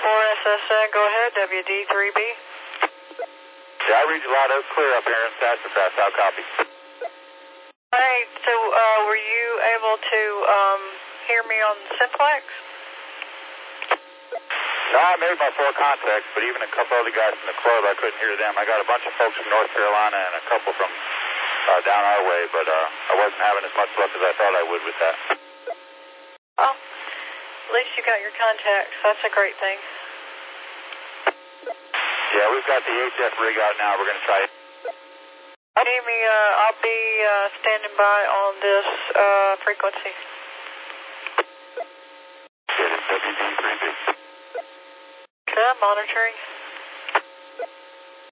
SSN, go ahead, WD3B. Yeah, I read you loud and clear up here in Sassafras. I'll copy. Alright, so were you able to hear me on Simplex? No, I made my 4 contacts, but even a couple other guys from the club, I couldn't hear them. I got a bunch of folks from North Carolina and a couple from down our way, but I wasn't having as much luck as I thought I would with that. Well, at least you got your contacts. That's a great thing. Yeah, we've got the HF rig out now. We're going to try it. Amy, I'll be standing by on this frequency. It is WD3B. Monitoring.